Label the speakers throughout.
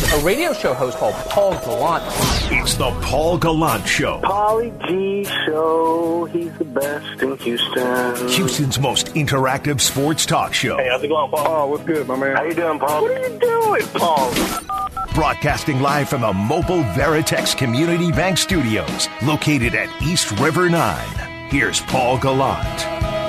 Speaker 1: a radio show host called Paul Gallant.
Speaker 2: It's the Paul Gallant Show.
Speaker 3: Paulie G Show. He's the best in Houston.
Speaker 2: Houston's most interactive sports talk show.
Speaker 3: Hey, how's it going, Paul?
Speaker 4: Oh, what's good, my man?
Speaker 3: How you doing, Paul? What are you doing, Paul?
Speaker 2: Broadcasting live from the mobile Veritex Community Bank Studios, located at East River 9. Here's Paul Gallant.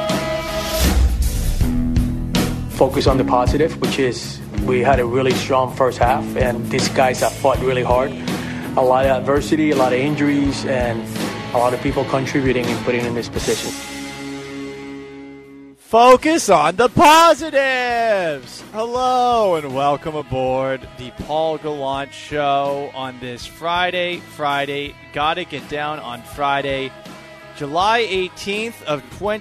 Speaker 5: Focus on the positive, which is we had a really strong first half, and these guys have fought really hard. A lot of adversity, a lot of injuries, and a lot of people contributing and putting in this position.
Speaker 6: Focus on the positives! Hello and welcome aboard the Paul Gallant Show on this Friday. Gotta get down on Friday, July 18th of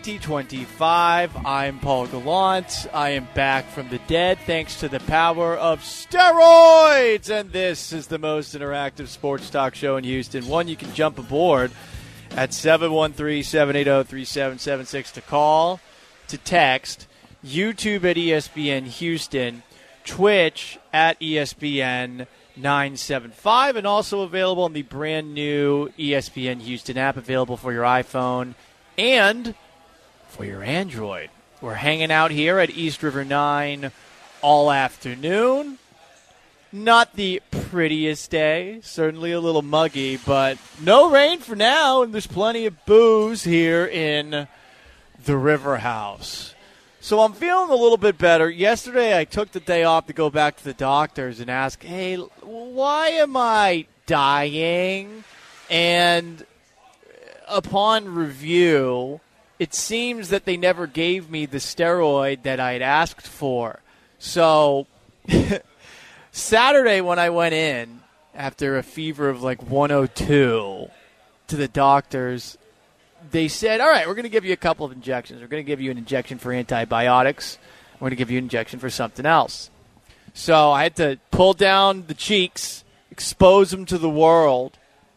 Speaker 6: 2025. I'm Paul Gallant. I am back from the dead thanks to the power of steroids. And this is the most interactive sports talk show in Houston. One, you can jump aboard at 713-780-3776 to call, to text, YouTube at ESPN Houston, Twitch at ESPN 975, and also available on the brand new ESPN Houston app, available for your iPhone and for your Android. We're hanging out here at East River 9 all afternoon. Not the prettiest day, certainly a little muggy, but no rain for now, and there's plenty of booze here in the River House. So I'm feeling a little bit better. Yesterday I took the day off to go back to the doctors and ask, hey, why am I dying? And upon review, it seems that they never gave me the steroid that I'd asked for. So Saturday when I went in after a fever of like 102 to the doctors, they said, all right, we're going to give you a couple of injections. We're going to give you an injection for antibiotics. We're going to give you an injection for something else. So I had to pull down the cheeks, expose them to the world,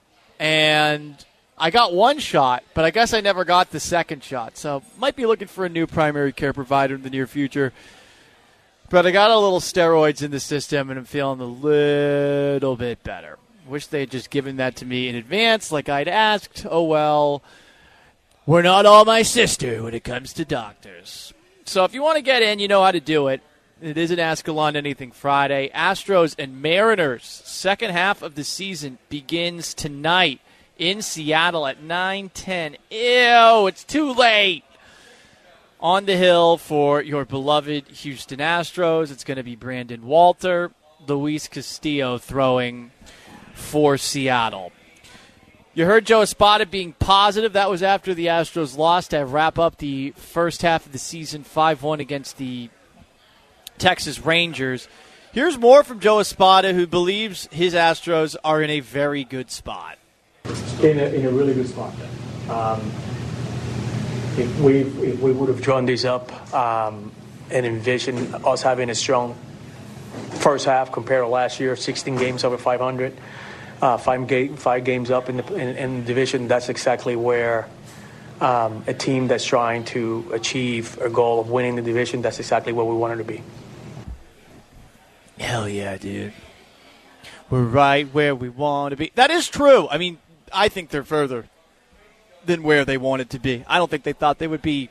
Speaker 6: and I got one shot, but I guess I never got the second shot. So might be looking for a new primary care provider in the near future. But I got a little steroids in the system, and I'm feeling a little bit better. Wish they had just given that to me in advance like I'd asked. Oh, well. We're not all my sister when it comes to doctors. So if you want to get in, you know how to do it. It is an Ask Alon Anything Friday. Astros and Mariners, second half of the season begins tonight in Seattle at 9:10. Ew, it's too late. On the hill for your beloved Houston Astros, it's going to be Brandon Walter, Luis Castillo throwing for Seattle. You heard Joe Espada being positive. That was after the Astros lost to wrap up the first half of the season 5-1 against the Texas Rangers. Here's more from Joe Espada, who believes his Astros are in a very good spot.
Speaker 5: In a really good spot. If we would have drawn this up and envisioned us having a strong first half compared to last year, 16 games over 500, 5 games up in the division, that's exactly where a team that's trying to achieve a goal of winning the division, that's exactly where we wanted to be.
Speaker 6: Hell yeah, dude. We're right where we want to be. That is true. I mean, I think they're further than where they wanted to be. I don't think they thought they would be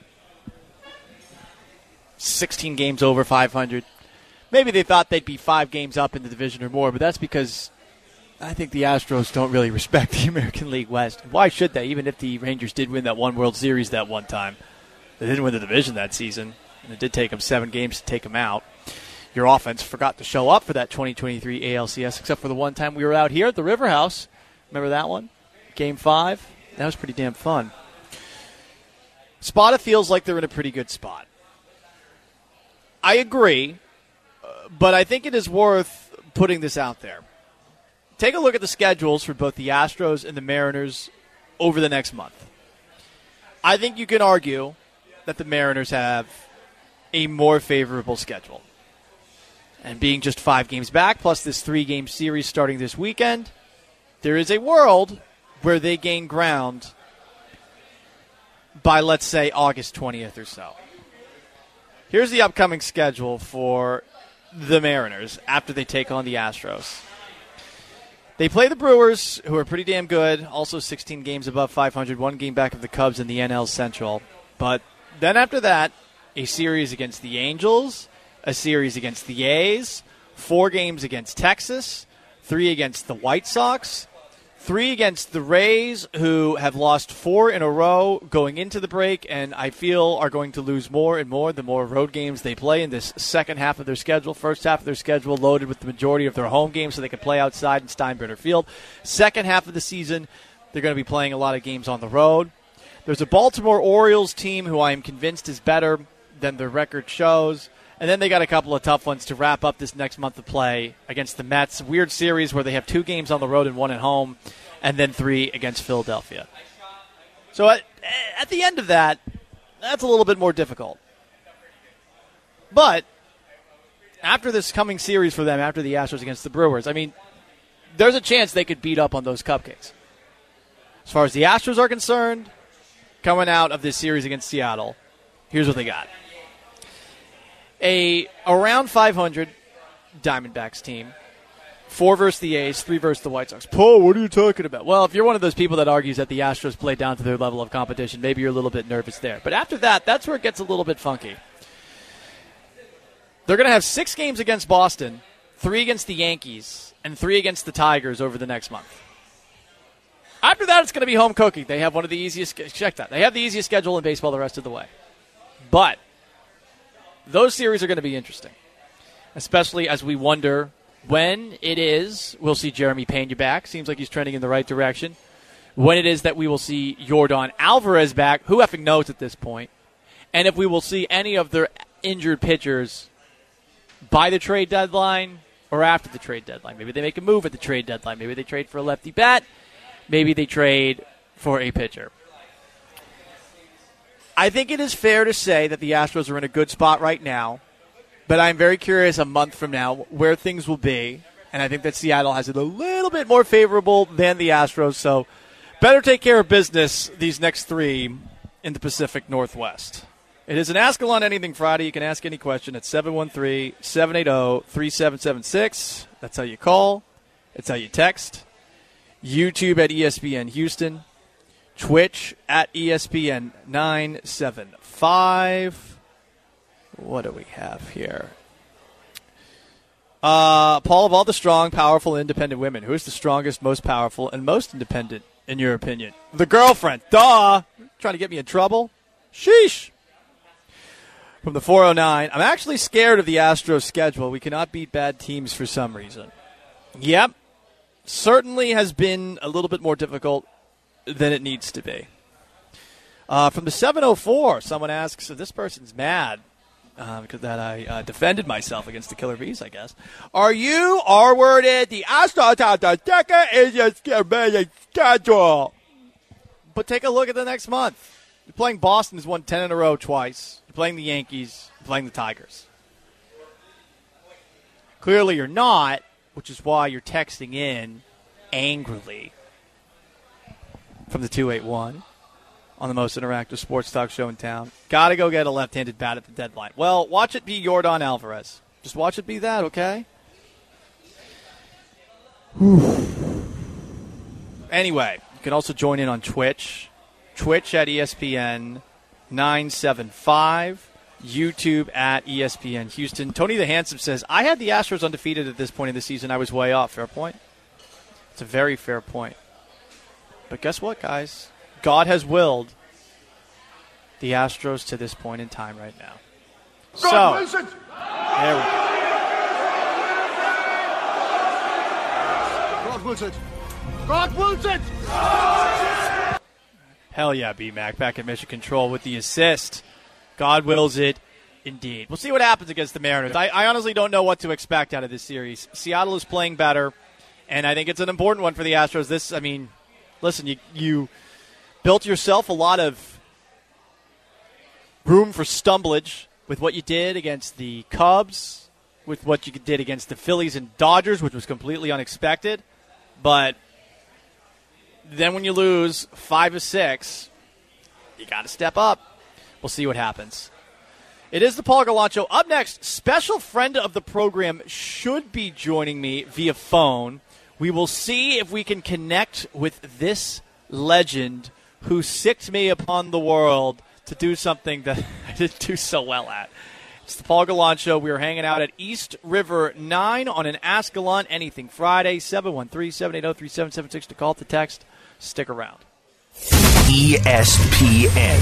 Speaker 6: 16 games over 500. Maybe they thought they'd be 5 games up in the division or more, but that's because I think the Astros don't really respect the American League West. Why should they? Even if the Rangers did win that one World Series that one time. They didn't win the division that season, and it did take them 7 games to take them out. Your offense forgot to show up for that 2023 ALCS, except for the one time we were out here at the River House. Remember that one? Game 5? That was pretty damn fun. Spada feels like they're in a pretty good spot. I agree, but I think it is worth putting this out there. Take a look at the schedules for both the Astros and the Mariners over the next month. I think you can argue that the Mariners have a more favorable schedule. And being just 5 games back, plus this 3-game series starting this weekend, there is a world where they gain ground by, let's say, August 20th or so. Here's the upcoming schedule for the Mariners after they take on the Astros. They play the Brewers, who are pretty damn good, also 16 games above 500, one game back of the Cubs in the NL Central. But then after that, a series against the Angels, a series against the A's, 4 games against Texas, 3 against the White Sox, 3 against the Rays, who have lost 4 in a row going into the break, and I feel are going to lose more and more the more road games they play in this second half of their schedule. First half of their schedule loaded with the majority of their home games so they can play outside in Steinbrenner Field. Second half of the season, they're going to be playing a lot of games on the road. There's a Baltimore Orioles team who I am convinced is better than their record shows. And then they got a couple of tough ones to wrap up this next month of play against the Mets. Weird series where they have 2 games on the road and 1 at home, and then 3 against Philadelphia. So at the end of that, that's a little bit more difficult. But after this coming series for them, after the Astros against the Brewers, I mean, there's a chance they could beat up on those cupcakes. As far as the Astros are concerned, coming out of this series against Seattle, here's what they got. Around 500 Diamondbacks team, 4 versus the A's, 3 versus the White Sox. Paul, what are you talking about? Well, if you're one of those people that argues that the Astros play down to their level of competition, maybe you're a little bit nervous there. But after that, that's where it gets a little bit funky. They're going to have 6 games against Boston, 3 against the Yankees, and 3 against the Tigers over the next month. After that, it's going to be home cooking. They have one of the easiest. Check that. They have the easiest schedule in baseball the rest of the way. But those series are going to be interesting, especially as we wonder when it is we'll see Jeremy Pena back. Seems like he's trending in the right direction. When it is that we will see Yordan Alvarez back, who effing knows at this point, and if we will see any of their injured pitchers by the trade deadline or after the trade deadline. Maybe they make a move at the trade deadline. Maybe they trade for a lefty bat. Maybe they trade for a pitcher. I think it is fair to say that the Astros are in a good spot right now, but I'm very curious a month from now where things will be, and I think that Seattle has it a little bit more favorable than the Astros, so better take care of business these next 3 in the Pacific Northwest. It is an Ask Alon Anything Friday. You can ask any question at 713-780-3776. That's how you call. That's how you text. YouTube at ESPN Houston. Twitch at ESPN 975. What do we have here? Paul, of all the strong, powerful, independent women, who is the strongest, most powerful, and most independent, in your opinion? The girlfriend. Duh! Trying to get me in trouble? Sheesh! From the 409, I'm actually scared of the Astros schedule. We cannot beat bad teams for some reason. Yep. Certainly has been a little bit more difficult than it needs to be. From the 704, someone asks, so this person's mad because that I defended myself against the Killer Bees, I guess. Are you R-worded? The Astros have the second easiest schedule. But take a look at the next month. You're playing Boston, who's won 10 in a row twice. You're playing the Yankees. You're playing the Tigers. Clearly you're not, which is why you're texting in angrily. From the 281 on the most interactive sports talk show in town. Got to go get a left-handed bat at the deadline. Well, watch it be Yordan Alvarez. Just watch it be that, okay? Anyway, you can also join in on Twitch. Twitch at ESPN 975. YouTube at ESPN Houston. Tony the Handsome says, I had the Astros undefeated at this point in the season. I was way off. Fair point? It's a very fair point. But guess what, guys? God has willed the Astros to this point in time right now. God wills it! There we go. God wills it! God wills it! Hell yeah, B-Mac. Back at Mission Control with the assist. God wills it indeed. We'll see what happens against the Mariners. I honestly don't know what to expect out of this series. Seattle is playing better, and I think it's an important one for the Astros. Listen, you built yourself a lot of room for stumblage with what you did against the Cubs, with what you did against the Phillies and Dodgers, which was completely unexpected. But then when you lose 5 of 6, you got to step up. We'll see what happens. It is the Paul Gallant Show. Up next, special friend of the program should be joining me via phone. We will see if we can connect with this legend who sicked me upon the world to do something that I didn't do so well at. It's the Paul Gallant Show. We are hanging out at East River 9 on an Ask Gallant Anything Friday, 713-780-3776 to call to text. Stick around.
Speaker 2: ESPN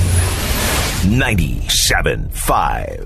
Speaker 2: 97.5.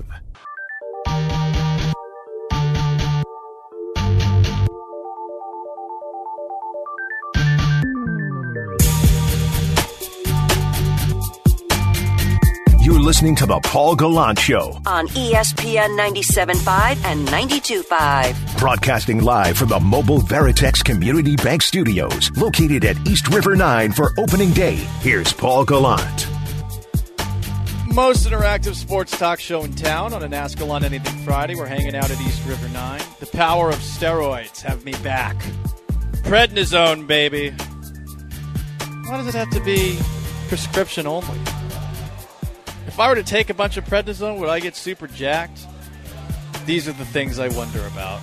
Speaker 2: You're listening to The Paul Gallant Show
Speaker 4: on ESPN 97.5 and 92.5.
Speaker 2: Broadcasting live from the Mobile Veritex Community Bank Studios, located at East River 9 for opening day. Here's Paul Gallant.
Speaker 6: Most interactive sports talk show in town on an Ask Gallant Anything Friday. We're hanging out at East River 9. The power of steroids have me back. Prednisone, baby. Why does it have to be prescription only? If I were to take a bunch of prednisone, would I get super jacked? These are the things I wonder about.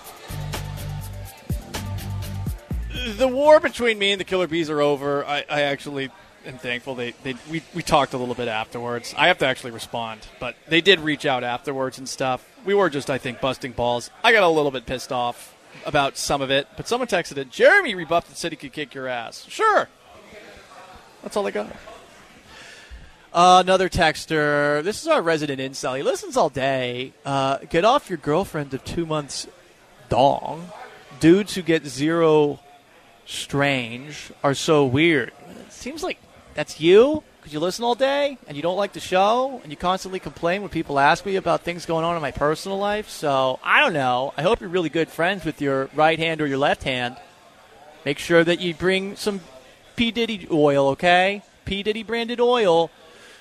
Speaker 6: The war between me and the Killer Bees are over. I actually am thankful. We talked a little bit afterwards. I have to actually respond, but they did reach out afterwards and stuff. We were just, I think, busting balls. I got a little bit pissed off about some of it, but someone texted it. Jeremy rebuffed and said he could kick your ass. Sure. That's all I got. Another texter. This is our resident incel. He listens all day. Get off your girlfriend of 2 months dong. Dudes who get zero strange are so weird. It seems like that's you because you listen all day and you don't like the show and you constantly complain when people ask me about things going on in my personal life. So, I don't know. I hope you're really good friends with your right hand or your left hand. Make sure that you bring some P. Diddy oil, okay? P. Diddy branded oil.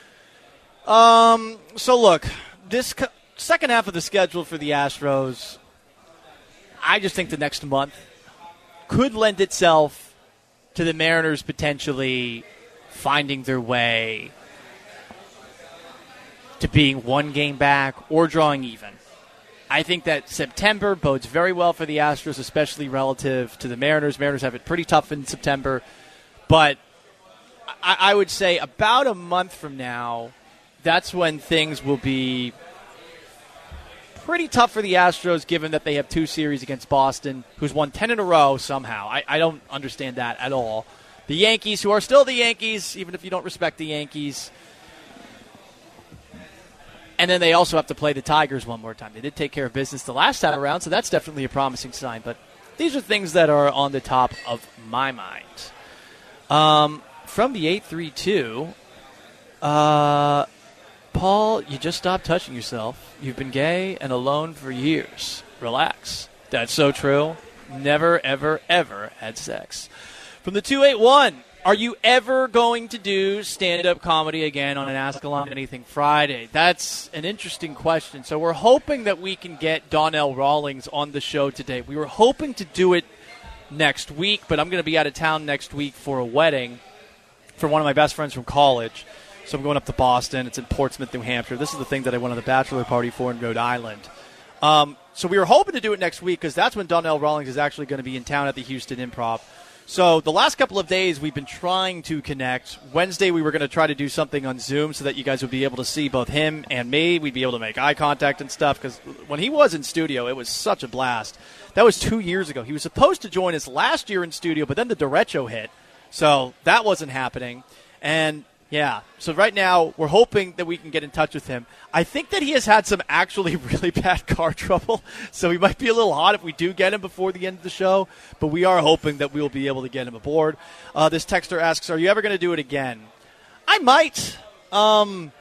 Speaker 6: So look, this second half of the schedule for the Astros, I just think the next month could lend itself to the Mariners potentially finding their way to being one game back or drawing even. I think that September bodes very well for the Astros, especially relative to the Mariners. Mariners have it pretty tough in September, but I would say about a month from now, that's when things will be pretty tough for the Astros, given that they have two series against Boston, who's won 10 in a row somehow. I don't understand that at all. The Yankees, who are still the Yankees, even if you don't respect the Yankees. And then they also have to play the Tigers one more time. They did take care of business the last time around, so that's definitely a promising sign. But these are things that are on the top of my mind. From the 832, Paul, you just stopped touching yourself. You've been gay and alone for years. Relax. That's so true. Never, ever, ever had sex. From the 281, are you ever going to do stand-up comedy again on an Ask Gallant Anything Friday? That's an interesting question. So we're hoping that we can get Donnell Rawlings on the show today. We were hoping to do it next week, but I'm going to be out of town next week for a wedding for one of my best friends from college. So I'm going up to Boston. It's in Portsmouth, New Hampshire. This is the thing that I went on the bachelor party for in Rhode Island. So we were hoping to do it next week because that's when Donnell Rawlings is actually going to be in town at the Houston Improv. So the last couple of days we've been trying to connect. Wednesday we were going to try to do something on Zoom so that you guys would be able to see both him and me. We'd be able to make eye contact and stuff because when he was in studio, it was such a blast. That was 2 years ago. He was supposed to join us last year in studio, but then the derecho hit. So that wasn't happening. And yeah, so right now we're hoping that we can get in touch with him. I think that he has had some actually really bad car trouble, so he might be a little hot if we do get him before the end of the show, but we are hoping that we'll be able to get him aboard. This texter asks, are you ever going to do it again? I might. The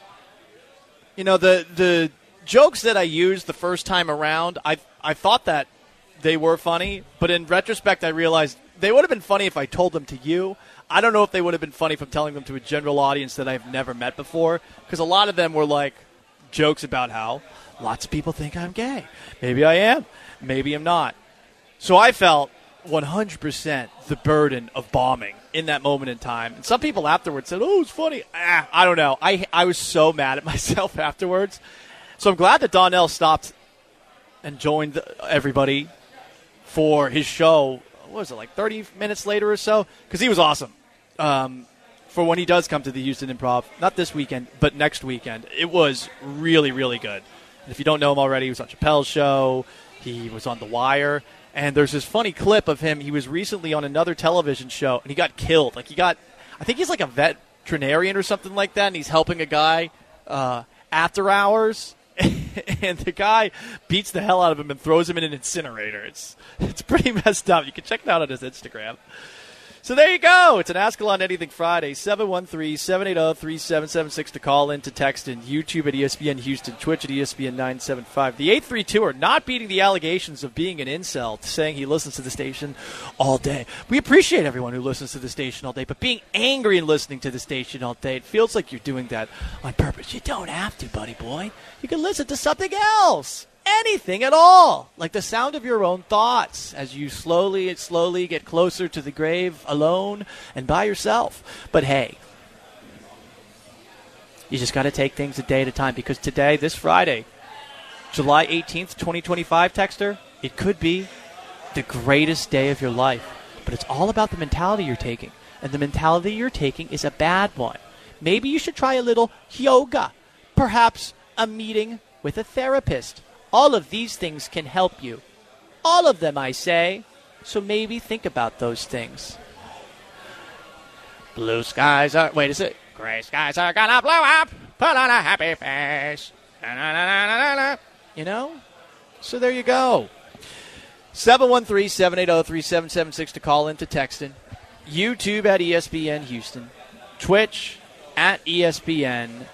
Speaker 6: jokes that I used the first time around, I thought that they were funny, but in retrospect I realized they would have been funny if I told them to you. I don't know if they would have been funny from telling them to a general audience that I've never met before, because a lot of them were like jokes about how lots of people think I'm gay. Maybe I am. Maybe I'm not. So I felt 100% the burden of bombing in that moment in time. And some people afterwards said, oh, it's funny. I don't know. I was so mad at myself afterwards. So I'm glad that Donnell stopped and joined everybody for his show what was it, like 30 minutes later or so? Because he was awesome. For when he does come to the Houston Improv, not this weekend, but next weekend, it was really, really good. And if you don't know him already, he was on Chappelle's show. He was on The Wire. And there's this funny clip of him. He was recently on another television show, and he got killed. I think he's like a veterinarian or something like that, and he's helping a guy after hours. And the guy beats the hell out of him and throws him in an incinerator. It's pretty messed up. You can check it out on his Instagram. So there you go. It's an Ask Alon Anything Friday. 713-780-3776 to call in, to text in. YouTube at ESPN Houston, Twitch at ESPN 975. The 832 are not beating the allegations of being an incel, saying he listens to the station all day. We appreciate everyone who listens to the station all day, but being angry and listening to the station all day, it feels like you're doing that on purpose. You don't have to, buddy boy. You can listen to something else. Anything at all, like the sound of your own thoughts as you slowly get closer to the grave alone and by yourself. But hey, you just got to take things a day at a time, because today, this Friday, July 18th, 2025, texter, it could be the greatest day of your life. But it's all about the mentality you're taking. And the mentality you're taking is a bad one. Maybe you should try a little yoga, perhaps a meeting with a therapist. All of these things can help you. All of them, I say. So maybe think about those things. Blue skies are... Wait, is it? Gray skies are gonna blow up. Put on a happy face. Na-na-na-na-na-na. You know? So there you go. 713-780-3776 to call in, to text in. YouTube at ESPN Houston. Twitch at ESPN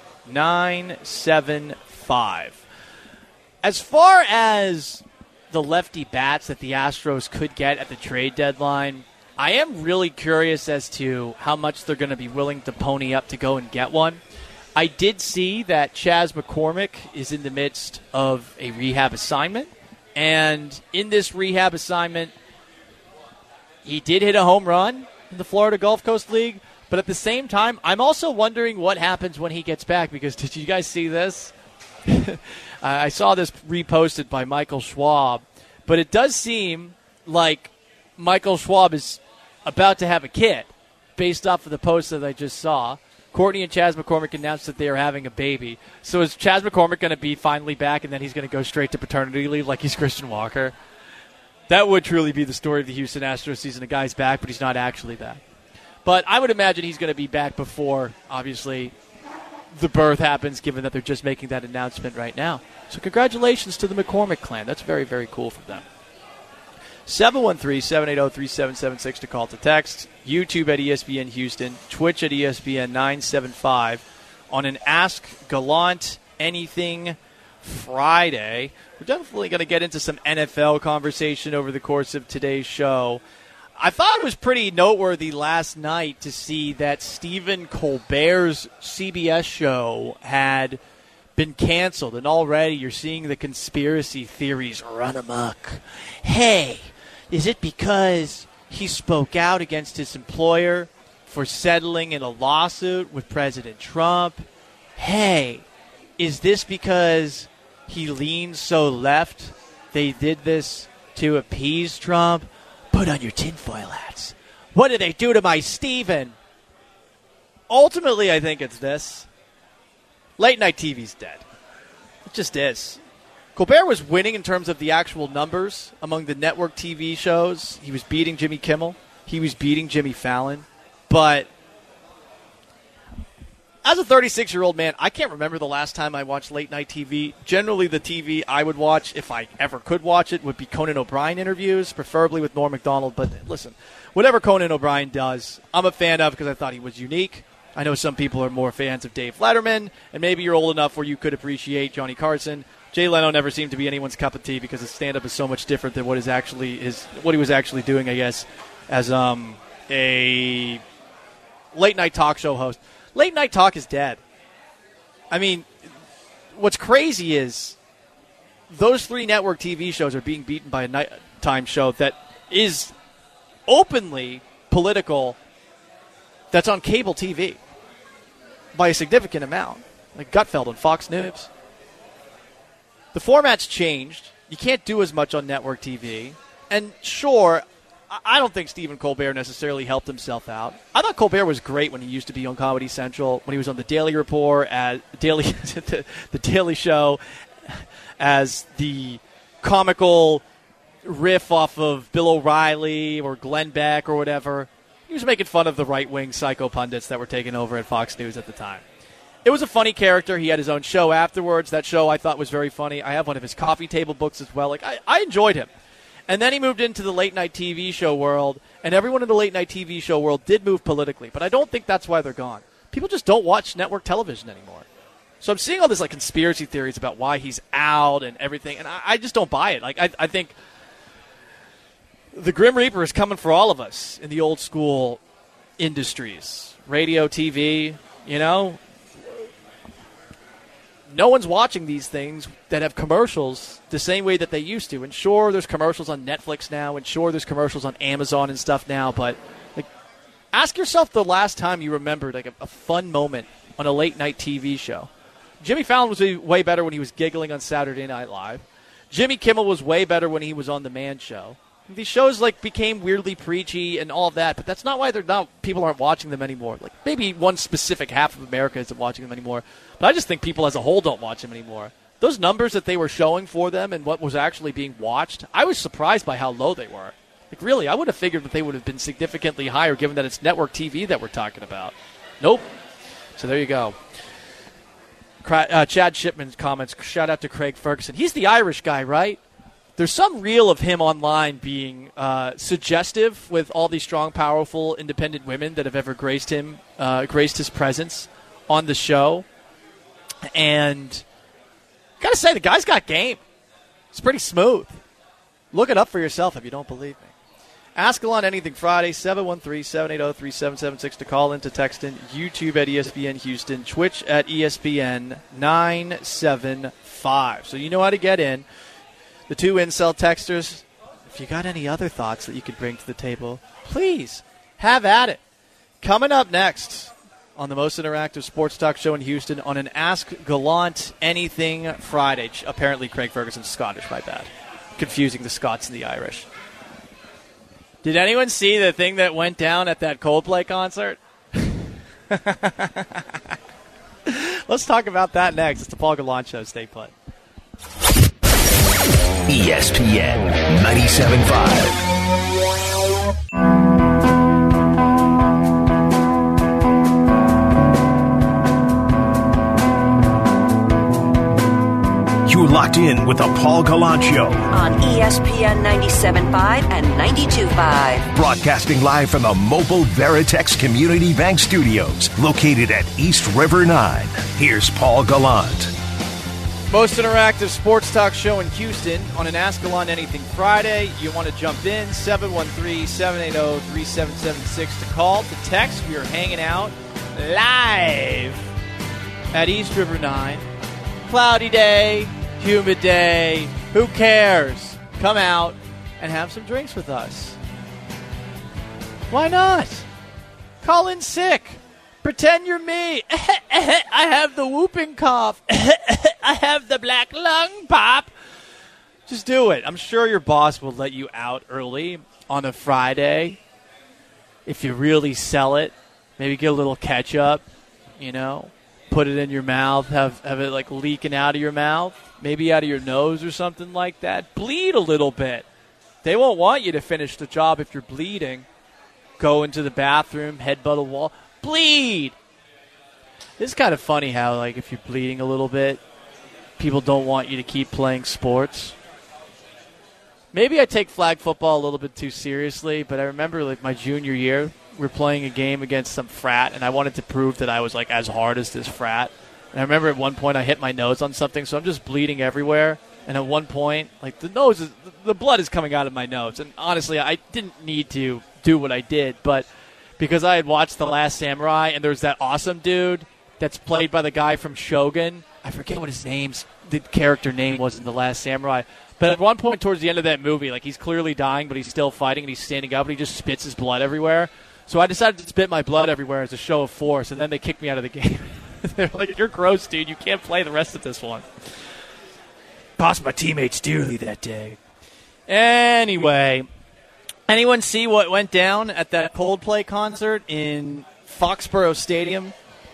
Speaker 6: 975. As far as the lefty bats that the Astros could get at the trade deadline, I am really curious as to how much they're going to be willing to pony up to go and get one. I did see that Chas McCormick is in the midst of a rehab assignment, and in this rehab assignment, he did hit a home run in the Florida Gulf Coast League, but at the same time, I'm also wondering what happens when he gets back, because did you guys see this? I saw this reposted by Michael Schwab, but it does seem like Michael Schwab is about to have a kid based off of the post that I just saw. Courtney and Chas McCormick announced that they are having a baby. So is Chas McCormick going to be finally back, and then he's going to go straight to paternity leave like he's Christian Walker? That would truly be the story of the Houston Astros season. The guy's back, but he's not actually back. But I would imagine he's going to be back before, obviously, the birth happens, given that they're just making that announcement right now. So congratulations to the McCormick clan. That's very, very cool for them. 713-780-3776 to call, to text. YouTube at ESPN Houston. Twitch at ESPN 975 on an Ask Gallant Anything Friday. We're definitely going to get into some NFL conversation over the course of today's show. I thought it was pretty noteworthy last night to see that Stephen Colbert's CBS show had been canceled, and already you're seeing the conspiracy theories run amok. Hey, is it because he spoke out against his employer for settling in a lawsuit with President Trump? Hey, is this because he leans so left they did this to appease Trump? Put on your tinfoil hats. What did they do to my Stephen? Ultimately, I think it's this. Late night TV's dead. It just is. Colbert was winning in terms of the actual numbers among the network TV shows. He was beating Jimmy Kimmel. He was beating Jimmy Fallon. But as a 36-year-old man, I can't remember the last time I watched late night TV. Generally, the TV I would watch, if I ever could watch it, would be Conan O'Brien interviews, preferably with Norm Macdonald. But listen, whatever Conan O'Brien does, I'm a fan of because I thought he was unique. I know some people are more fans of Dave Letterman, and maybe you're old enough where you could appreciate Johnny Carson. Jay Leno never seemed to be anyone's cup of tea because his stand-up is so much different than what he was actually doing, I guess, as a late-night talk show host. Late Night Talk is dead. I mean, what's crazy is those three network TV shows are being beaten by a nighttime show that is openly political, that's on cable TV by a significant amount, like Gutfeld on Fox News. The format's changed. You can't do as much on network TV. And sure, I don't think Stephen Colbert necessarily helped himself out. I thought Colbert was great when he used to be on Comedy Central, when he was on the Daily Report, the Daily Show, as the comical riff off of Bill O'Reilly or Glenn Beck or whatever. He was making fun of the right-wing psycho pundits that were taking over at Fox News at the time. It was a funny character. He had his own show afterwards. That show I thought was very funny. I have one of his coffee table books as well. Like I enjoyed him. And then he moved into the late-night TV show world, and everyone in the late-night TV show world did move politically, but I don't think that's why they're gone. People just don't watch network television anymore. So I'm seeing all this like conspiracy theories about why he's out and everything, and I just don't buy it. Like I think the Grim Reaper is coming for all of us in the old-school industries. Radio, TV, you know. No one's watching these things that have commercials the same way that they used to. And sure, there's commercials on Netflix now, and sure, there's commercials on Amazon and stuff now, but like, ask yourself the last time you remembered like a fun moment on a late-night TV show. Jimmy Fallon was way better when he was giggling on Saturday Night Live. Jimmy Kimmel was way better when he was on The Man Show. These shows like became weirdly preachy and all of that, but that's not why people aren't watching them anymore. Like maybe one specific half of America isn't watching them anymore, but I just think people as a whole don't watch them anymore. Those numbers that they were showing for them and what was actually being watched, I was surprised by how low they were. Like really, I would have figured that they would have been significantly higher given that it's network TV that we're talking about. Nope. So there you go. Chad Shipman's comments, shout out to Craig Ferguson. He's the Irish guy, right? There's some reel of him online being suggestive with all these strong, powerful, independent women that have ever graced his presence on the show. And gotta say, the guy's got game. It's pretty smooth. Look it up for yourself if you don't believe me. Ask Alon Anything Friday, 713-780-3776 to call in, to text in, YouTube at ESPN Houston, Twitch at ESPN 975. So you know how to get in. The two incel texters, if you got any other thoughts that you could bring to the table, please have at it. Coming up next on the most interactive sports talk show in Houston on an Ask Gallant Anything Friday. Apparently Craig Ferguson's Scottish, my bad. Confusing the Scots and the Irish. Did anyone see the thing that went down at that Coldplay concert? Let's talk about that next. It's the Paul Gallant Show. Stay put.
Speaker 2: ESPN 97.5. You're locked in with the Paul Gallant Show
Speaker 4: on ESPN 97.5 and 92.5.
Speaker 2: Broadcasting live from the Mobile Veritex Community Bank Studios, located at East River 9. Here's Paul Gallant.
Speaker 6: Most interactive sports talk show in Houston on an Ask Alon Anything Friday. You want to jump in, 713-780-3776 to call, to text. We are hanging out live at East River 9. Cloudy day, humid day, who cares? Come out and have some drinks with us. Why not? Call in sick. Pretend you're me. I have the whooping cough. I have the black lung pop. Just do it. I'm sure your boss will let you out early on a Friday if you really sell it. Maybe get a little ketchup, put it in your mouth, have it like leaking out of your mouth, maybe out of your nose or something like that. Bleed a little bit. They won't want you to finish the job if you're bleeding. Go into the bathroom, headbutt a wall. Bleed. It's kind of funny how, like, if you're bleeding a little bit, people don't want you to keep playing sports. Maybe I take flag football a little bit too seriously, but I remember, like, my junior year, we were playing a game against some frat, and I wanted to prove that I was, like, as hard as this frat. And I remember at one point I hit my nose on something, so I'm just bleeding everywhere. And at one point, like, the blood is coming out of my nose. And honestly, I didn't need to do what I did, but because I had watched The Last Samurai, and there's that awesome dude that's played by the guy from Shogun. I forget what the character name was in The Last Samurai. But at one point towards the end of that movie, like, he's clearly dying, but he's still fighting, and he's standing up, and he just spits his blood everywhere. So I decided to spit my blood everywhere as a show of force, and then they kicked me out of the game. They're like, you're gross, dude. You can't play the rest of this one. Cost my teammates dearly that day. Anyway, Anyone see what went down at that Coldplay concert in Foxborough Stadium?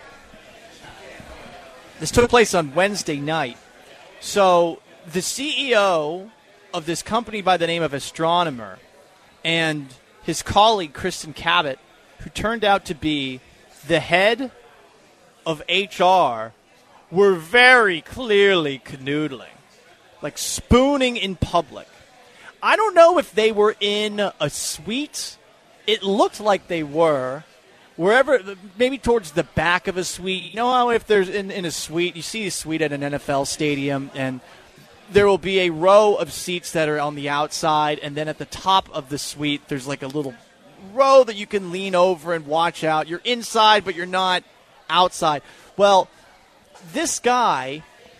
Speaker 6: This took place on Wednesday night. So the CEO of this company by the name of Astronomer and his colleague, Kristen Cabot, who turned out to be the head of HR, were very clearly canoodling, like spooning in public. I don't know if they were in a suite. It looked like they were. Wherever, maybe towards the back of a suite. You know how if there's in a suite, you see a suite at an NFL stadium, and there will be a row of seats that are on the outside, and then at the top of the suite, there's like a little row that you can lean over and watch out. You're inside, but you're not outside. Well, this guy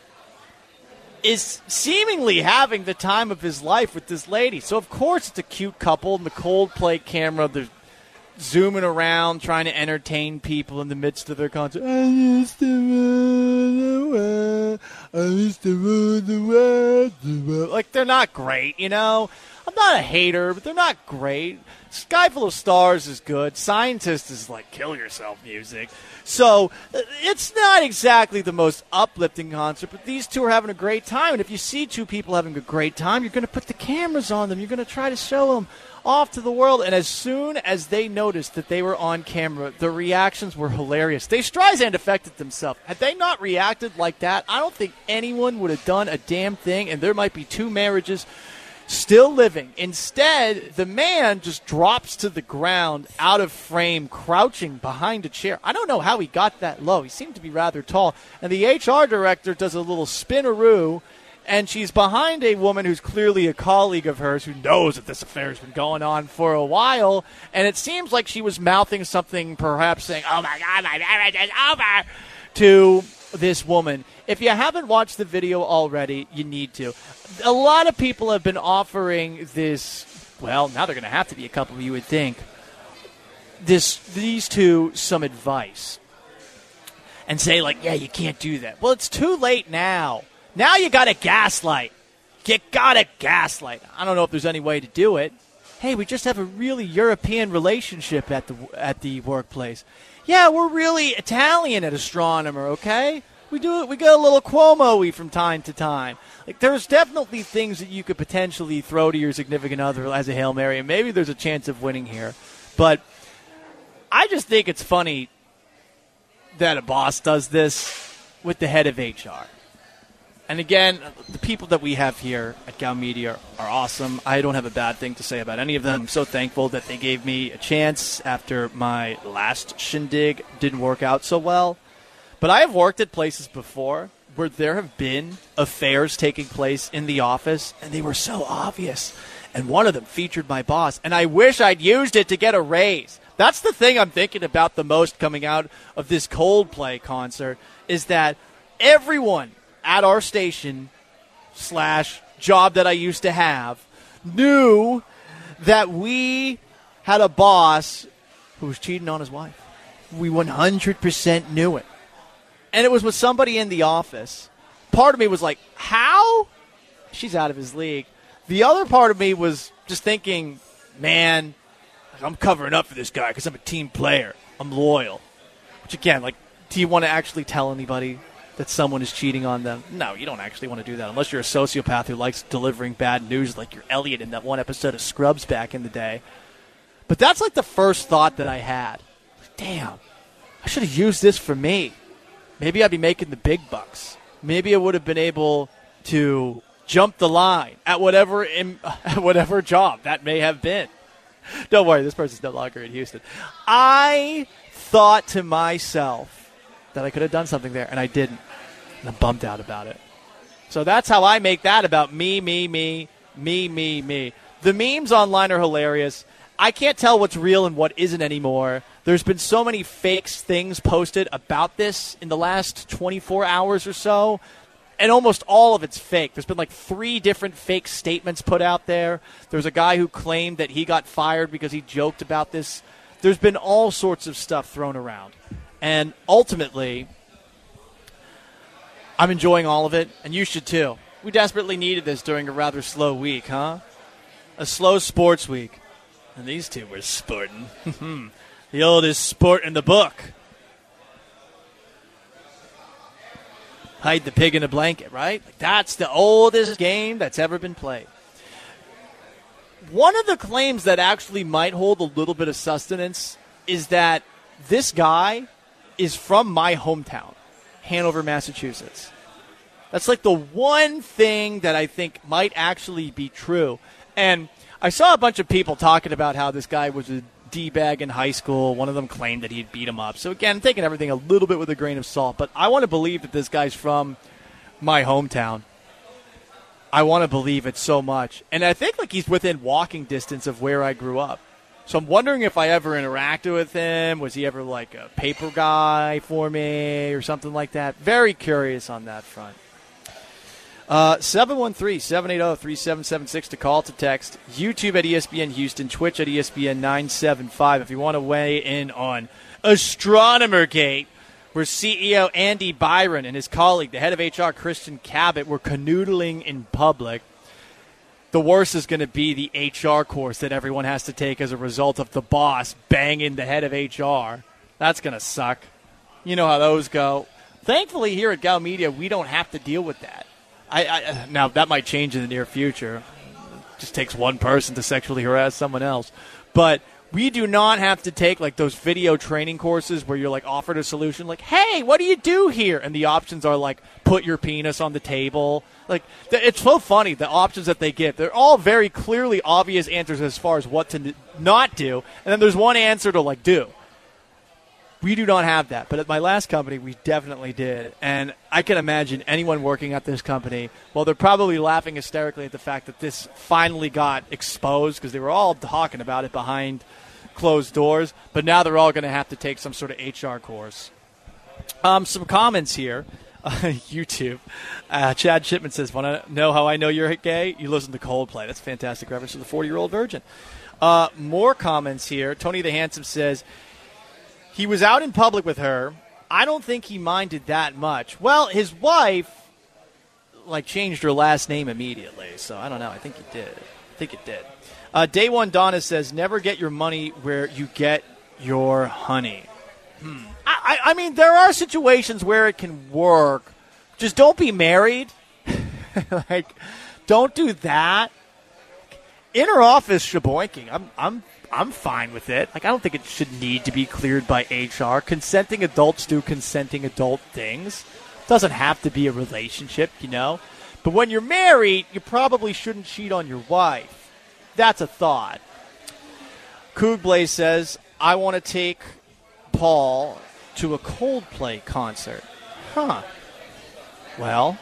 Speaker 6: is seemingly having the time of his life with this lady. So, of course, it's a cute couple, and the Coldplay camera, they're zooming around, trying to entertain people in the midst of their concert. I used to rule the world. I used to rule the world. Like, they're not great, you know? I'm not a hater, but they're not great. Sky Full of Stars is good. Scientist is like kill yourself music. So it's not exactly the most uplifting concert, but these two are having a great time. And if you see two people having a great time, you're going to put the cameras on them. You're going to try to show them off to the world. And as soon as they noticed that they were on camera, the reactions were hilarious. They Streisand affected themselves. Had they not reacted like that, I don't think anyone would have done a damn thing, and there might be two marriages still living. Instead, the man just drops to the ground, out of frame, crouching behind a chair. I don't know how he got that low. He seemed to be rather tall. And the HR director does a little spinaroo, and she's behind a woman who's clearly a colleague of hers who knows that this affair has been going on for a while. And it seems like she was mouthing something, perhaps saying, "Oh my God, my marriage is over," to this woman. If you haven't watched the video already, you need to. A lot of people have been offering this, well, now they're going to have to be a couple, you would think, these two some advice. And say, like, yeah, you can't do that. Well, it's too late now. Now you got to gaslight. You got to gaslight. I don't know if there's any way to do it. Hey, we just have a really European relationship at the workplace. Yeah, we're really Italian at Astronomer, okay? We do it. We get a little Cuomo-y from time to time. Like, there's definitely things that you could potentially throw to your significant other as a Hail Mary, and maybe there's a chance of winning here. But I just think it's funny that a boss does this with the head of HR. And again, the people that we have here at Gow Media are awesome. I don't have a bad thing to say about any of them. I'm so thankful that they gave me a chance after my last shindig didn't work out so well. But I have worked at places before where there have been affairs taking place in the office, and they were so obvious. And one of them featured my boss, and I wish I'd used it to get a raise. That's the thing I'm thinking about the most coming out of this Coldplay concert, is that everyone at our station / job that I used to have knew that we had a boss who was cheating on his wife. We 100% knew it. And it was with somebody in the office. Part of me was like, how? She's out of his league. The other part of me was just thinking, man, I'm covering up for this guy because I'm a team player. I'm loyal. Which, again, like, do you want to actually tell anybody that someone is cheating on them? No, you don't actually want to do that unless you're a sociopath who likes delivering bad news like you're Elliot in that one episode of Scrubs back in the day. But that's like the first thought that I had. Damn, I should have used this for me. Maybe I'd be making the big bucks. Maybe I would have been able to jump the line at whatever job that may have been. Don't worry, this person's no longer in Houston. I thought to myself that I could have done something there, and I didn't. And I'm bummed out about it. So that's how I make that about me. The memes online are hilarious. I can't tell what's real and what isn't anymore. There's been so many fake things posted about this in the last 24 hours or so, and almost all of it's fake. There's been like 3 different fake statements put out there. There's a guy who claimed that he got fired because he joked about this. There's been all sorts of stuff thrown around. And ultimately, I'm enjoying all of it, and you should too. We desperately needed this during a rather slow week, huh? A slow sports week. And these two were sporting. The oldest sport in the book. Hide the pig in a blanket, right? That's the oldest game that's ever been played. One of the claims that actually might hold a little bit of sustenance is that this guy is from my hometown, Hanover, Massachusetts. That's like the one thing that I think might actually be true. And I saw a bunch of people talking about how this guy was a D-bag in high school. One of them claimed that he'd beat him up. So, again, taking everything a little bit with a grain of salt. But I want to believe that this guy's from my hometown. I want to believe it so much. And I think like he's within walking distance of where I grew up. So I'm wondering if I ever interacted with him. Was he ever like a paper guy for me or something like that? Very curious on that front. 713-780-3776 to call, to text. YouTube at ESPN Houston, Twitch at ESPN 975. If you want to weigh in on Astronomergate, where CEO Andy Byron and his colleague, the head of HR Christian Cabot, were canoodling in public. The worst is going to be the HR course that everyone has to take as a result of the boss banging the head of HR. That's going to suck. You know how those go. Thankfully, here at Gal Media, we don't have to deal with that. Now, that might change in the near future. It just takes one person to sexually harass someone else. But we do not have to take, like, those video training courses where you're, like, offered a solution. Like, hey, what do you do here? And the options are, like, put your penis on the table. Like, it's so funny, the options that they give. They're all very clearly obvious answers as far as what to not do. And then there's one answer to, like, do. We do not have that. But at my last company, we definitely did. And I can imagine anyone working at this company, well, they're probably laughing hysterically at the fact that this finally got exposed because they were all talking about it behind closed doors. But now they're all going to have to take some sort of HR course. Some comments here. YouTube. Chad Shipman says, want to know how I know you're gay? You listen to Coldplay. That's a fantastic reference to the 40-year-old virgin. More comments here. Tony the Handsome says, he was out in public with her. I don't think he minded that much. Well, his wife, like, changed her last name immediately. So I don't know. I think it did. Day One Donna says, never get your money where you get your honey. I mean, there are situations where it can work. Just don't be married. Like, don't do that. Inner office shaboinking. I'm fine with it. Like, I don't think it should need to be cleared by HR. Consenting adults do consenting adult things. It doesn't have to be a relationship, you know. But when you're married, you probably shouldn't cheat on your wife. That's a thought. Coog Blaze says, I want to take Paul to a Coldplay concert. Huh. Well.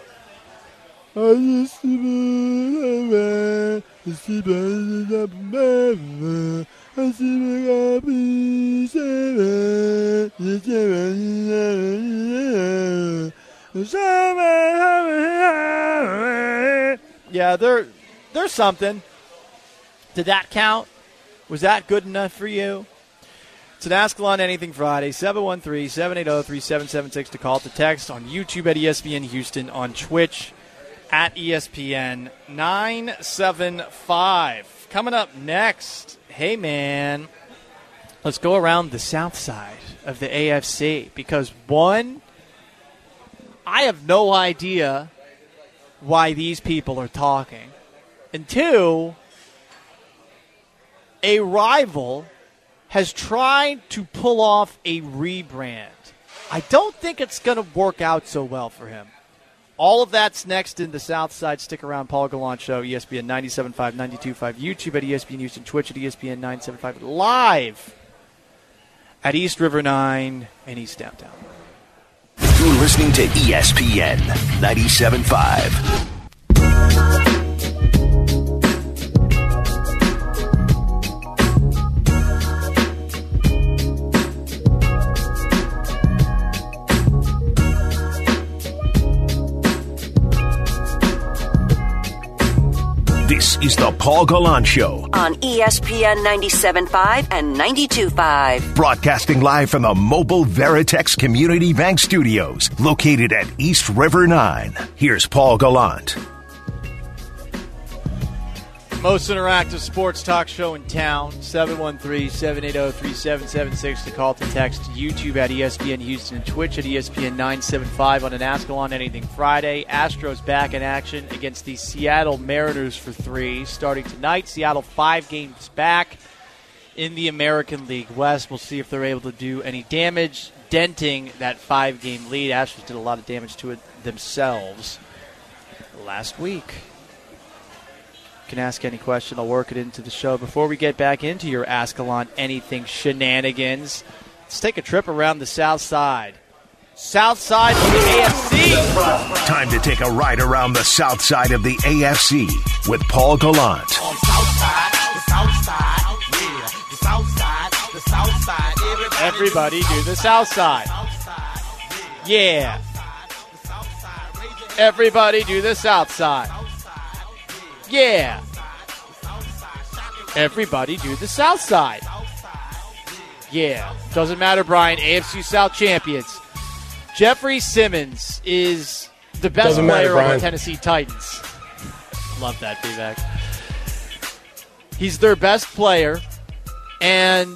Speaker 6: Yeah, there's something. Did that count? Was that good enough for you? It's an Ask Alon Anything Friday, 713-780-3776 to call, to text, on YouTube at ESPN Houston, on Twitch at ESPN 975. Coming up next, hey man, let's go around the south side of the AFC because, one, I have no idea why these people are talking, and two, a rival has tried to pull off a rebrand. I don't think it's going to work out so well for him. All of that's next in the South Side. Stick around. Paul Gallant Show, ESPN 97.5, 92.5, YouTube at ESPN Houston, Twitch at ESPN 975, live at East River 9 in East Downtown.
Speaker 2: You're listening to ESPN 97.5. This is the Paul Gallant Show
Speaker 4: on ESPN 97.5 and 92.5.
Speaker 2: Broadcasting live from the Mobile Veritex Community Bank Studios, located at East River 9. Here's Paul Gallant.
Speaker 6: Most interactive sports talk show in town, 713-780-3776 to call to text, YouTube at ESPN Houston, and Twitch at ESPN 975 on an Ascalon Anything Friday. Astros back in action against the Seattle Mariners for 3 starting tonight. Seattle 5 games back in the American League West. We'll see if they're able to do any damage, denting that 5-game lead. Astros did a lot of damage to it themselves last week. Can ask any question. I'll work it into the show. Before we get back into your Ascalon Anything shenanigans, let's take a trip around the South Side. South Side of the AFC.
Speaker 2: Time to take a ride around the South Side of the AFC with Paul Gallant.
Speaker 6: Everybody do the South Side. Yeah. Everybody do the South Side. Yeah. Everybody do the South Side. Yeah. Doesn't matter, Brian. AFC South champions. Jeffrey Simmons is the best player on the Tennessee Titans. Love that, B-Back. He's their best player, and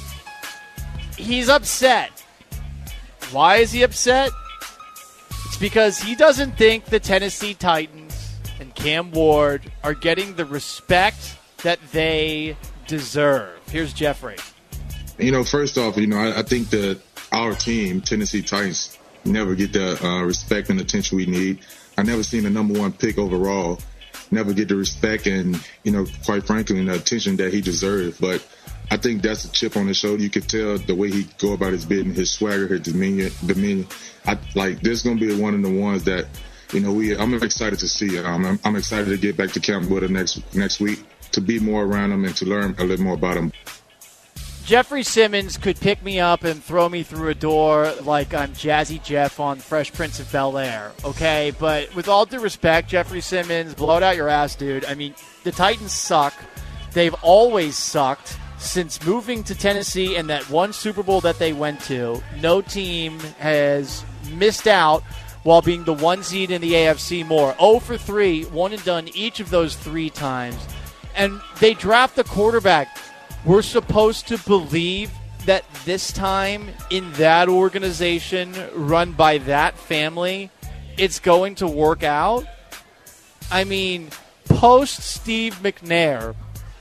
Speaker 6: he's upset. Why is he upset? It's because he doesn't think the Tennessee Titans and Cam Ward are getting the respect that they deserve. Here's Jeffrey.
Speaker 7: First off, I think that our team, Tennessee Titans, never get the respect and attention we need. I never seen the number 1 pick overall never get the respect and, quite frankly, the attention that he deserved. But I think that's a chip on his shoulder. You could tell the way he go about his business, his swagger, his demeanor. This is going to be one of the ones that, I'm excited to see it. I'm excited to get back to Camp Wood next week to be more around him and to learn a little more about him.
Speaker 6: Jeffrey Simmons could pick me up and throw me through a door like I'm Jazzy Jeff on Fresh Prince of Bel-Air, okay? But with all due respect, Jeffrey Simmons, blow it out your ass, dude. I mean, the Titans suck. They've always sucked since moving to Tennessee and that one Super Bowl that they went to. No team has missed out while being the 1 seed in the AFC more. 0 for 3, 1 and done each of those 3 times. And they draft the quarterback. We're supposed to believe that this time in that organization run by that family, it's going to work out. I mean, post Steve McNair,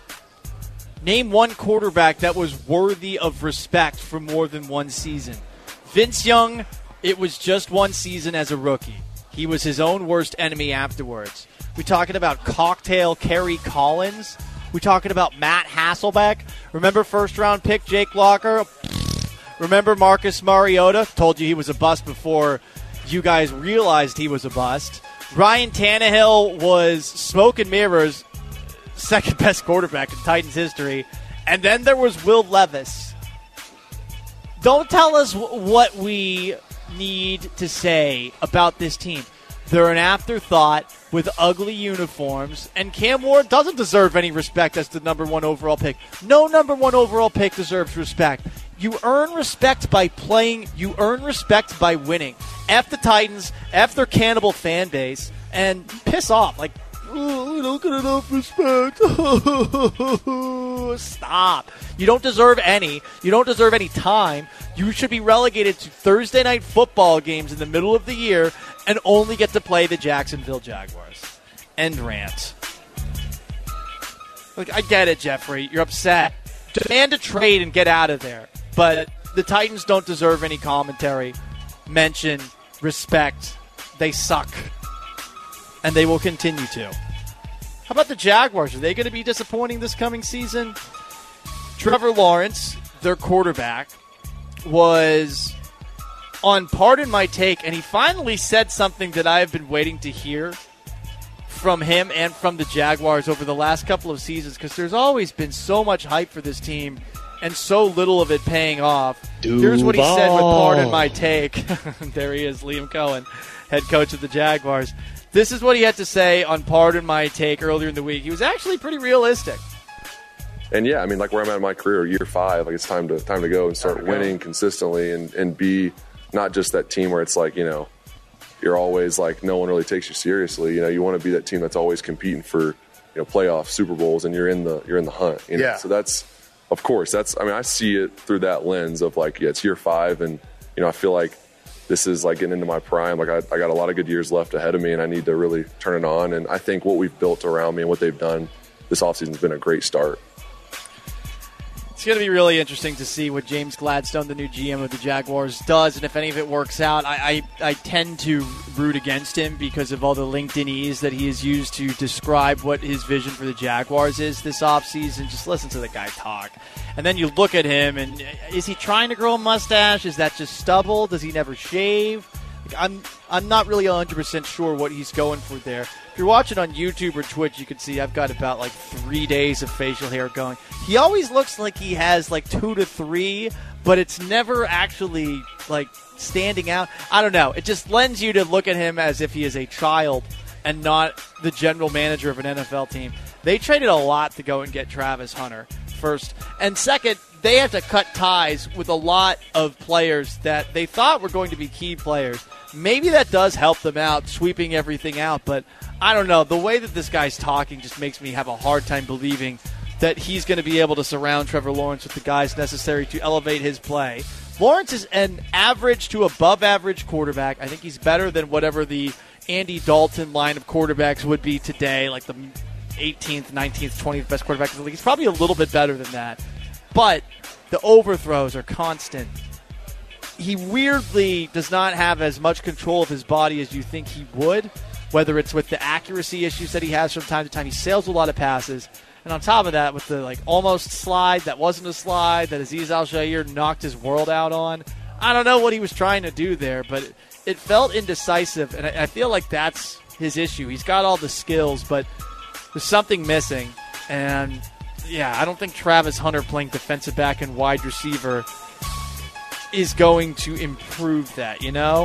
Speaker 6: name one quarterback that was worthy of respect for more than 1 season. Vince Young, it was just 1 season as a rookie. He was his own worst enemy afterwards. We talking about cocktail Kerry Collins. We talking about Matt Hasselbeck. Remember first-round pick Jake Locker? Remember Marcus Mariota? Told you he was a bust before you guys realized he was a bust. Ryan Tannehill was smoke and mirrors, second-best quarterback in Titans history. And then there was Will Levis. Don't tell us what we need to say about this team. They're an afterthought with ugly uniforms, and Cam Ward doesn't deserve any respect as the number 1 overall pick. No number 1 overall pick deserves respect. You earn respect by playing. You earn respect by winning. F the Titans, F their cannibal fan base, and piss off. Like, we don't get enough respect. Stop. You don't deserve any. You don't deserve any time. You should be relegated to Thursday night football games in the middle of the year and only get to play the Jacksonville Jaguars. End rant. Look, I get it, Jeffrey. You're upset. Demand a trade and get out of there. But the Titans don't deserve any commentary, mention, respect. They suck. And they will continue to. How about the Jaguars? Are they going to be disappointing this coming season? Trevor Lawrence, their quarterback, was on Pardon My Take, and he finally said something that I have been waiting to hear from him and from the Jaguars over the last couple of seasons, because there's always been so much hype for this team and so little of it paying off. Here's what he said with Pardon My Take. There he is, Liam Cohen, head coach of the Jaguars. This is what he had to say on Pardon My Take earlier in the week. He was actually pretty realistic.
Speaker 8: And yeah, I mean, like where I'm at in my career, year 5, like it's time to go and start winning consistently and be not just that team where it's like, you're always like no one really takes you seriously. You want to be that team that's always competing for playoff Super Bowls, and you're in the hunt.
Speaker 9: Yeah.
Speaker 8: So that's, of course, I see it through that lens of like, yeah, it's year 5, and I feel like this is like getting into my prime. Like I got a lot of good years left ahead of me, and I need to really turn it on. And I think what we've built around me and what they've done this offseason has been a great start.
Speaker 6: It's going to be really interesting to see what James Gladstone, the new GM of the Jaguars, does, and if any of it works out. I tend to root against him because of all the LinkedInese that he has used to describe what his vision for the Jaguars is this offseason. Just listen to the guy talk. And then you look at him, and is he trying to grow a mustache? Is that just stubble? Does he never shave? I'm not really 100% sure what he's going for there. If you're watching on YouTube or Twitch, you can see I've got about like 3 days of facial hair going. He always looks like he has like 2 to 3, but it's never actually like standing out. I don't know. It just lends you to look at him as if he is a child and not the general manager of an NFL team. They traded a lot to go and get Travis Hunter, first. And second, they have to cut ties with a lot of players that they thought were going to be key players. Maybe that does help them out, sweeping everything out, but I don't know. The way that this guy's talking just makes me have a hard time believing that he's going to be able to surround Trevor Lawrence with the guys necessary to elevate his play. Lawrence is an average to above average quarterback. I think he's better than whatever the Andy Dalton line of quarterbacks would be today, like the 18th, 19th, 20th best quarterback in the league. He's probably a little bit better than that. But the overthrows are constant. He weirdly does not have as much control of his body as you think he would, whether it's with the accuracy issues that he has from time to time. He sails a lot of passes. And on top of that, with the almost slide that wasn't a slide that Azeez Al-Shaair knocked his world out on, I don't know what he was trying to do there, but it felt indecisive, and I feel like that's his issue. He's got all the skills, but there's something missing. And, yeah, I don't think Travis Hunter playing defensive back and wide receiver is going to improve that,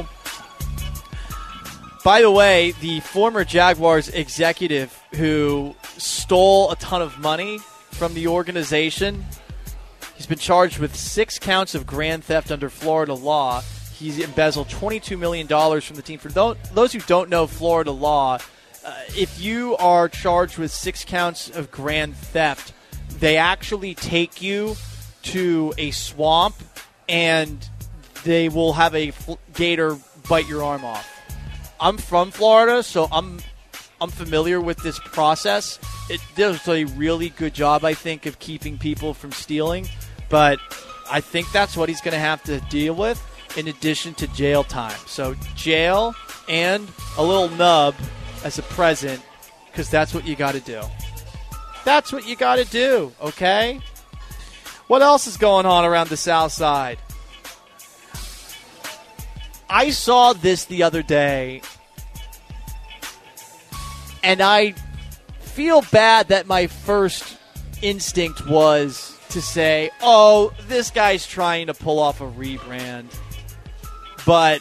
Speaker 6: By the way, the former Jaguars executive who stole a ton of money from the organization, he's been charged with 6 counts of grand theft under Florida law. He's embezzled $22 million from the team. For those who don't know Florida law, if you are charged with 6 counts of grand theft, they actually take you to a swamp and they will have a gator bite your arm off. I'm from Florida, so I'm familiar with this process. It does a really good job, I think, of keeping people from stealing, but I think that's what he's going to have to deal with in addition to jail time. So jail and a little nub as a present, because that's what you got to do. That's what you got to do, okay? What else is going on around the South Side? I saw this the other day, and I feel bad that my first instinct was to say, oh, this guy's trying to pull off a rebrand. But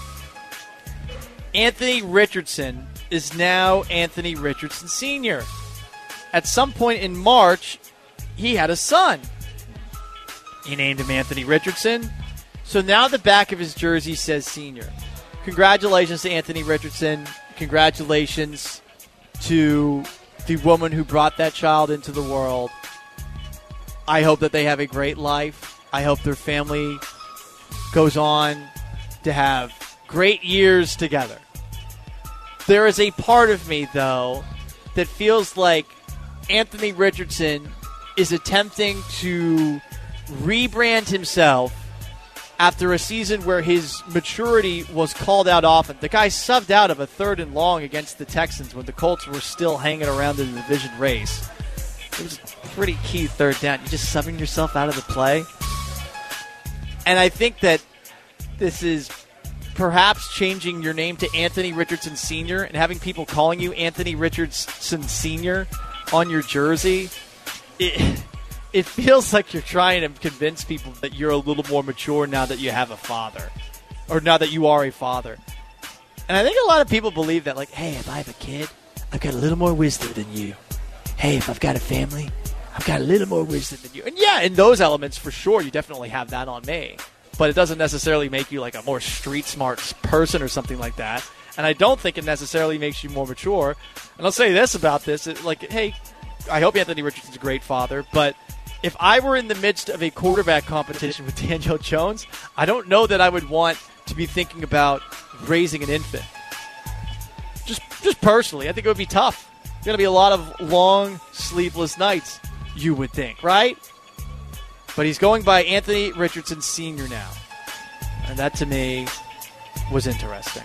Speaker 6: Anthony Richardson is now Anthony Richardson Sr. At some point in March, he had a son. He named him Anthony Richardson. So now the back of his jersey says Senior. Congratulations to Anthony Richardson. Congratulations to the woman who brought that child into the world. I hope that they have a great life. I hope their family goes on to have great years together. There is a part of me, though, that feels like Anthony Richardson is attempting to rebrand himself after a season where his maturity was called out often. The guy subbed out of a 3rd and long against the Texans when the Colts were still hanging around in the division race. It was a pretty key 3rd down. You're just subbing yourself out of the play. And I think that this is perhaps changing your name to Anthony Richardson Sr. and having people calling you Anthony Richardson Sr. on your jersey. It feels like you're trying to convince people that you're a little more mature now that you have a father, or now that you are a father. And I think a lot of people believe that, like, hey, if I have a kid, I've got a little more wisdom than you. Hey, if I've got a family, I've got a little more wisdom than you. And yeah, in those elements, for sure, you definitely have that on me. But it doesn't necessarily make you like a more street smart person or something like that. And I don't think it necessarily makes you more mature. And I'll say this about this. Hey, I hope Anthony Richardson's a great father, but if I were in the midst of a quarterback competition with Daniel Jones, I don't know that I would want to be thinking about raising an infant. Just personally, I think it would be tough. There's going to be a lot of long, sleepless nights, you would think, right? But he's going by Anthony Richardson Sr. now. And that, to me, was interesting.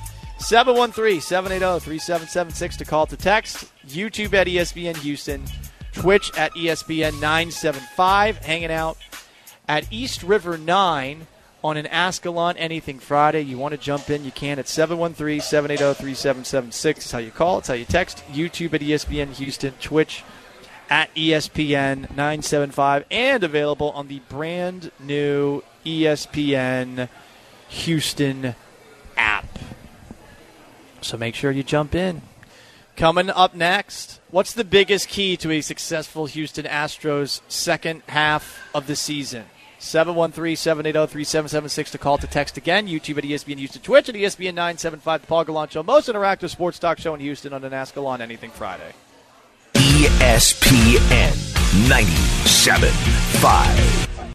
Speaker 6: 713-780-3776 to call to text. YouTube at ESPN Houston. Twitch at ESPN 975. Hanging out at East River 9 on an Ascalon Anything Friday. You want to jump in, you can at 713-780-3776. It's how you call, it's how you text. YouTube at ESPN Houston. Twitch at ESPN 975. And available on the brand new ESPN Houston app. So make sure you jump in. Coming up next, what's the biggest key to a successful Houston Astros second half of the season? 713-780-3776 to call to text again. YouTube at ESPN Houston. Twitch at ESPN 975. The Paul Gallant Show. Most interactive sports talk show in Houston on an Ascalon Anything Friday.
Speaker 2: ESPN 97.5.